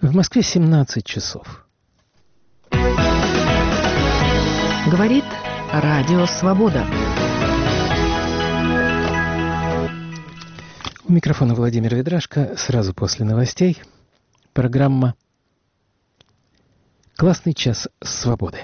В Москве 17 часов. Говорит Радио Свобода. У микрофона Владимир Ведрашко. Сразу после новостей программа «Классный час свободы».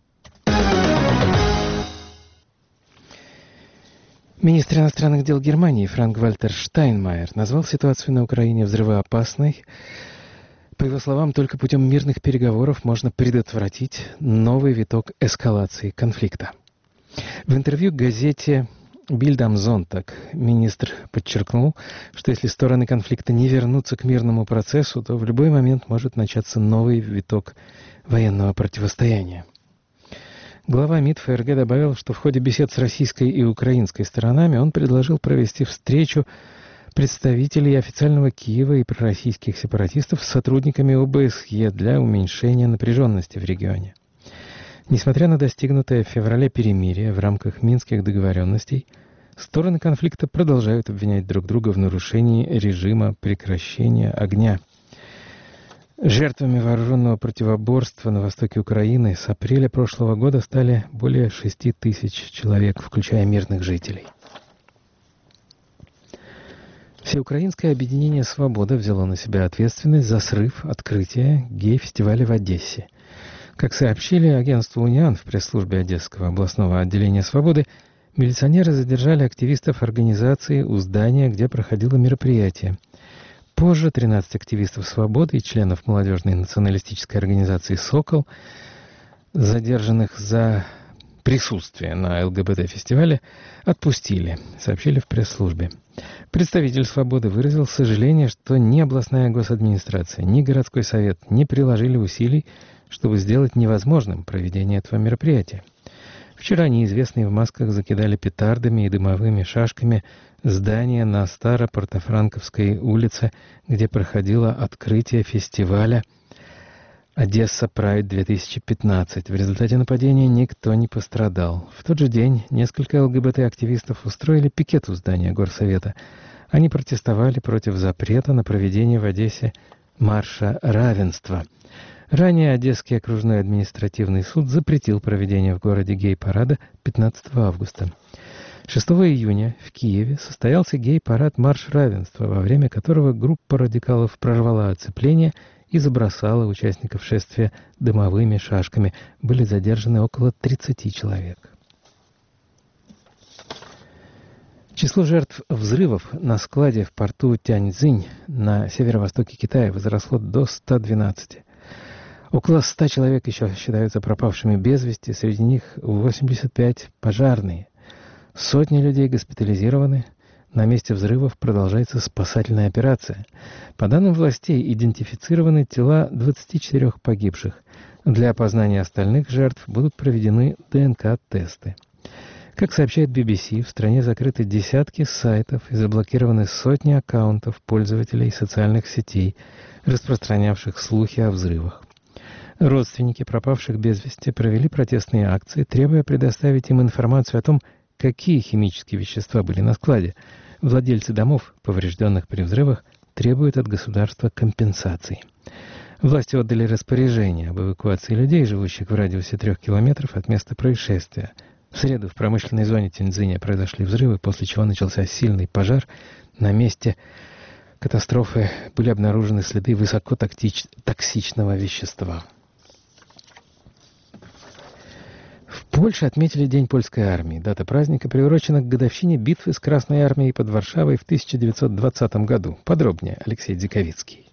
Министр иностранных дел Германии Франк-Вальтер Штайнмайер назвал ситуацию на Украине взрывоопасной. По его словам, только путем мирных переговоров можно предотвратить новый виток эскалации конфликта. В интервью газете «Bild am Sonntag» министр подчеркнул, что если стороны конфликта не вернутся к мирному процессу, то в любой момент может начаться новый виток военного противостояния. Глава МИД ФРГ добавил, что в ходе бесед с российской и украинской сторонами он предложил провести встречу представителей официального Киева и пророссийских сепаратистов с сотрудниками ОБСЕ для уменьшения напряженности в регионе. Несмотря на достигнутое в феврале перемирие в рамках Минских договоренностей, стороны конфликта продолжают обвинять друг друга в нарушении режима прекращения огня. Жертвами вооруженного противоборства на востоке Украины с апреля прошлого года стали более 6 тысяч человек, включая мирных жителей. Всеукраинское объединение «Свобода» взяло на себя ответственность за срыв открытия гей-фестиваля в Одессе. Как сообщили агентству «Униан» в пресс-службе Одесского областного отделения «Свободы», милиционеры задержали активистов организации у здания, где проходило мероприятие. Позже 13 активистов «Свободы» и членов молодежной националистической организации «Сокол», задержанных за присутствие на ЛГБТ-фестивале, отпустили, сообщили в пресс-службе. Представитель «Свободы» выразил сожаление, что ни областная госадминистрация, ни городской совет не приложили усилий, чтобы сделать невозможным проведение этого мероприятия. Вчера неизвестные в масках закидали петардами и дымовыми шашками здание на Старо-Портофранковской улице, где проходило открытие фестиваля «Одесса Прайд 2015». В результате нападения никто не пострадал. В тот же день несколько ЛГБТ-активистов устроили пикет у здания Горсовета. Они протестовали против запрета на проведение в Одессе марша равенства. Ранее Одесский окружной административный суд запретил проведение в городе гей-парада 15 августа. 6 июня в Киеве состоялся гей-парад «Марш равенства», во время которого группа радикалов прорвала оцепление и забросала участников шествия дымовыми шашками. Были задержаны около 30 человек. Число жертв взрывов на складе в порту Тяньцзинь на северо-востоке Китая возросло до 112. Около 100 человек еще считаются пропавшими без вести, среди них 85 пожарные. Сотни людей госпитализированы. На месте взрывов продолжается спасательная операция. По данным властей, идентифицированы тела 24 погибших. Для опознания остальных жертв будут проведены ДНК-тесты. Как сообщает BBC, в стране закрыты десятки сайтов и заблокированы сотни аккаунтов пользователей социальных сетей, распространявших слухи о взрывах. Родственники пропавших без вести провели протестные акции, требуя предоставить им информацию о том, какие химические вещества были на складе. Владельцы домов, поврежденных при взрывах, требуют от государства компенсаций. Власти отдали распоряжение об эвакуации людей, живущих в радиусе 3 километров от места происшествия. В среду в промышленной зоне Тяньцзиня произошли взрывы, после чего начался сильный пожар. На месте катастрофы были обнаружены следы высокотоксичного вещества. В Польше отметили День польской армии. Дата праздника приурочена к годовщине битвы с Красной армией под Варшавой в 1920 году. Подробнее Алексей Дзиковицкий.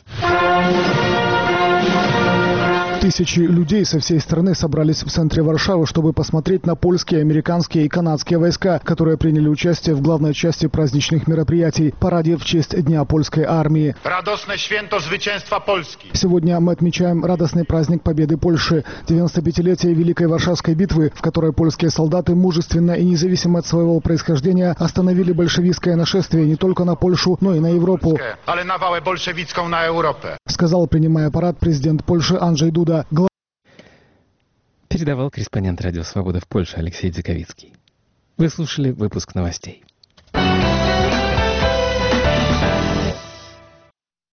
Тысячи людей со всей страны собрались в центре Варшавы, чтобы посмотреть на польские, американские и канадские войска, которые приняли участие в главной части праздничных мероприятий – параде в честь Дня польской армии. Радостное święto zwycięstwa Polski. Сегодня мы отмечаем радостный праздник победы Польши, 95-летие Великой Варшавской битвы, в которой польские солдаты мужественно и независимо от своего происхождения остановили большевистское нашествие не только на Польшу, но и на Европу. Ale nawałę bolszewicką na Europę. Сказал, принимая парад, президент Польши Анджей Дуда. Передавал корреспондент Радио Свобода в Польше Алексей Дзиковицкий. Вы слушали выпуск новостей.